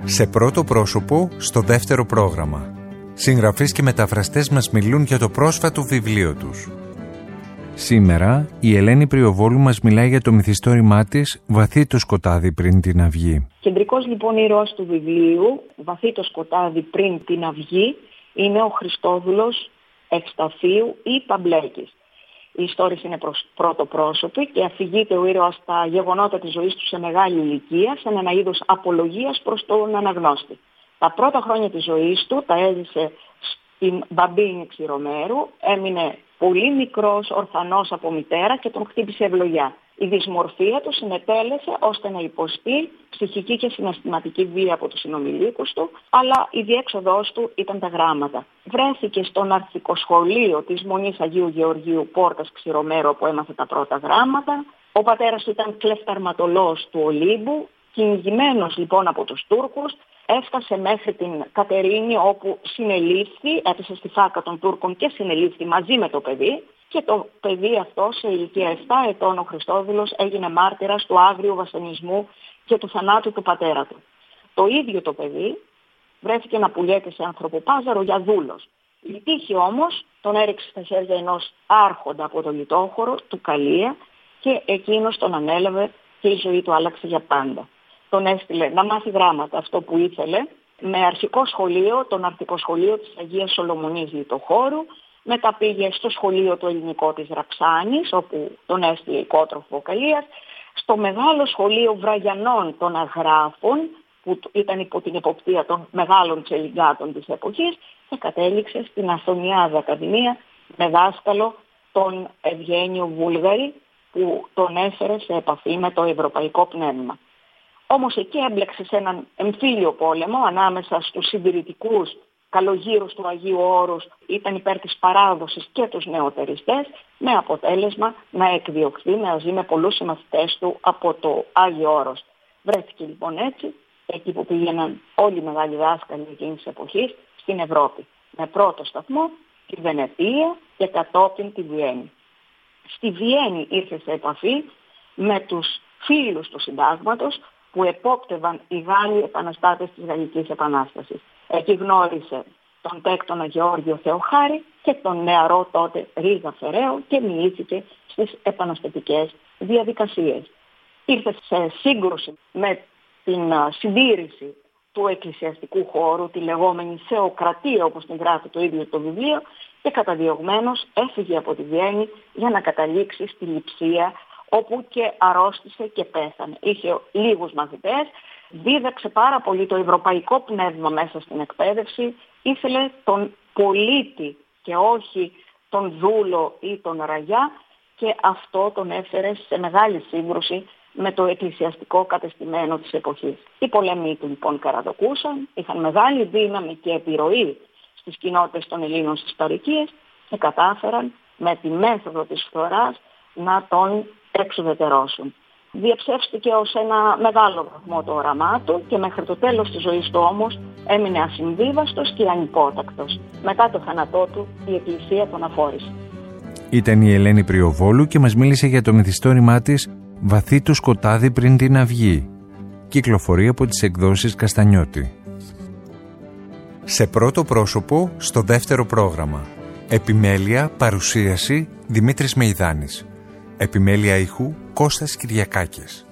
Σε πρώτο πρόσωπο, στο δεύτερο πρόγραμμα. Συγγραφείς και μεταφραστές μας μιλούν για το πρόσφατο βιβλίο τους. Σήμερα, η Ελένη Πριοβόλου μας μιλάει για το μυθιστόρημά της «Βαθύ το σκοτάδι πριν την αυγή». Κεντρικός λοιπόν ήρωας του βιβλίου «Βαθύ το σκοτάδι πριν την αυγή» είναι ο Χριστόδουλος Ευσταθίου ή Παμπλέκης. Η ιστορία είναι πρώτο πρόσωπη και αφηγείται ο ήρωας στα γεγονότα της ζωής του σε μεγάλη ηλικία, σαν ένα είδος απολογίας προς τον αναγνώστη. Τα πρώτα χρόνια της ζωής του τα έζησε στην Μπαμπίνη Ξηρομέρου, έμεινε πολύ μικρός, ορφανός από μητέρα και τον χτύπησε ευλογιά. Η δυσμορφία του συνετέλεσε ώστε να υποστεί ψυχική και συναισθηματική βία από τους συνομιλίκους του, αλλά η διέξοδός του ήταν τα γράμματα. Βρέθηκε στο ναρθικοσχολείο της Μονής Αγίου Γεωργίου Πόρτας Ξηρομέρου, όπου έμαθε τα πρώτα γράμματα. Ο πατέρας του ήταν κλεφταρματολός του Ολύμπου. Κυνηγημένος λοιπόν από τους Τούρκους, έφτασε μέχρι την Κατερίνη, όπου συνελήφθη, έπεσε στη φάκα των Τούρκων και συνελήφθη μαζί με το παιδί. Και το παιδί αυτό σε ηλικία 7 ετών ο Χριστόδουλος έγινε μάρτυρας του άγριου βασανισμού και του θανάτου του πατέρα του. Το ίδιο το παιδί βρέθηκε να πουλιέται σε ανθρωποπάζαρο για δούλος. Η τύχη όμως τον έριξε στα χέρια ενός άρχοντα από το λιτόχωρο του Καλία και εκείνος τον ανέλαβε και η ζωή του άλλαξε για πάντα. Τον έστειλε να μάθει γράμματα, αυτό που ήθελε, με αρχικό σχολείο, τον αρχικό σχολείο της Αγίας Σολομονής Λιτοχώρου. Μετά πήγε στο σχολείο το ελληνικό της Ραξάνης, όπου τον έστειλε οικότροφο Καλίας, στο μεγάλο σχολείο Βραγιανών των Αγράφων, που ήταν υπό την εποπτεία των μεγάλων τσελιγκάτων της εποχής, και κατέληξε στην Αθωνιάδα Ακαδημία με δάσκαλο τον Ευγένιο Βούλγαρη, που τον έφερε σε επαφή με το ευρωπαϊκό πνεύμα. Όμως εκεί έμπλεξε σε έναν εμφύλιο πόλεμο ανάμεσα στους συντηρητικούς καλογύρους του Αγίου Όρους, ήταν υπέρ της παράδοσης και τους νεοτεριστές, με αποτέλεσμα να εκδιωχθεί μαζί με πολλούς συμμαθητές του από το Άγιο Όρος. Βρέθηκε λοιπόν έτσι, εκεί που πήγαιναν όλοι οι μεγάλοι δάσκαλοι εκείνης της εποχής, στην Ευρώπη. Με πρώτο σταθμό τη Βενετία και κατόπιν τη Βιέννη. Στη Βιέννη ήρθε σε επαφή με τους φίλους του συντάγματος που επόπτευαν οι Γάλλοι επαναστάτες της Γαλλικής Επανάστασης. Εκεί γνώρισε τον τέκτονα Γεώργιο Θεοχάρη και τον νεαρό τότε Ρίγα Φεραίο και μοιήθηκε στις επαναστατικές διαδικασίες. Ήρθε σε σύγκρουση με την συντήρηση του εκκλησιαστικού χώρου, τη λεγόμενη θεοκρατία όπως την γράφει το ίδιο το βιβλίο, και καταδιωγμένος έφυγε από τη Βιέννη για να καταλήξει στη Λειψία, όπου και αρρώστησε και πέθανε. Είχε λίγους μαθητές, δίδαξε πάρα πολύ το ευρωπαϊκό πνεύμα μέσα στην εκπαίδευση, ήθελε τον πολίτη και όχι τον δούλο ή τον ραγιά, και αυτό τον έφερε σε μεγάλη σύγκρουση με το εκκλησιαστικό κατεστημένο της εποχής. Οι πολέμοι του λοιπόν καραδοκούσαν, είχαν μεγάλη δύναμη και επιρροή στις κοινότητες των Ελλήνων στις παροικίες και κατάφεραν με τη μέθοδο της φθοράς να τον εξουδετερώσουν. Διαψεύστηκε ως ένα μεγάλο βαθμό το όραμά του και μέχρι το τέλος της ζωής του όμως έμεινε ασυμβίβαστος και ανυπότακτος. Μετά το θάνατό του η Εκκλησία τον αφόρησε. Ήταν η Ελένη Πριοβόλου και μας μίλησε για το μυθιστόρημά της «Βαθύ το σκοτάδι πριν την αυγή». Κυκλοφορεί από τις εκδόσεις Καστανιώτη. Σε πρώτο πρόσωπο, στο δεύτερο πρόγραμμα. Επιμέλεια, παρουσίαση, Δημήτρης Μεϊδάνης. Επιμέλεια ήχου, Κώστας Κυριακάκης.